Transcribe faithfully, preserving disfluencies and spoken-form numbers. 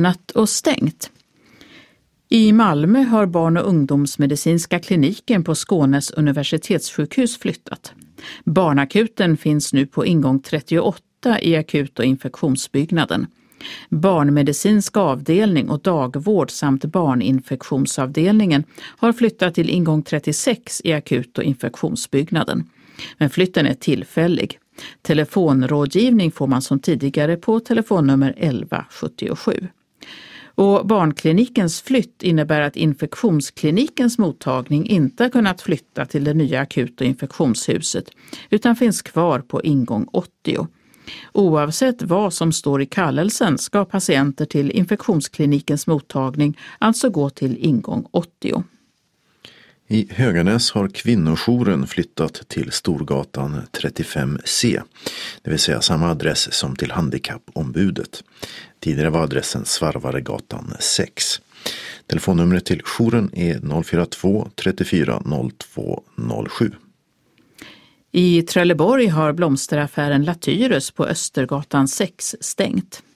öppnat och stängt. I Malmö har barn- och ungdomsmedicinska kliniken på Skånes universitetssjukhus flyttat. Barnakuten finns nu på ingång trettioåtta i akut- och infektionsbyggnaden. Barnmedicinsk avdelning och dagvård samt barninfektionsavdelningen har flyttat till ingång trettiosex i akut- och infektionsbyggnaden. Men flytten är tillfällig. Telefonrådgivning får man som tidigare på telefonnummer elva sjuttiosju. Och barnklinikens flytt innebär att infektionsklinikens mottagning inte har kunnat flytta till det nya akut- och infektionshuset utan finns kvar på ingång åttio. Oavsett vad som står i kallelsen ska patienter till infektionsklinikens mottagning alltså gå till ingång åttio. I Höganäs har kvinnojouren flyttat till Storgatan trettiofem C, det vill säga samma adress som till handikappombudet. Tidigare var adressen Svarvaregatan sex. Telefonnumret till jouren är noll fyra två trettiofyra noll två noll sju. I Trelleborg har blomsteraffären Latyrus på Östergatan sex stängt.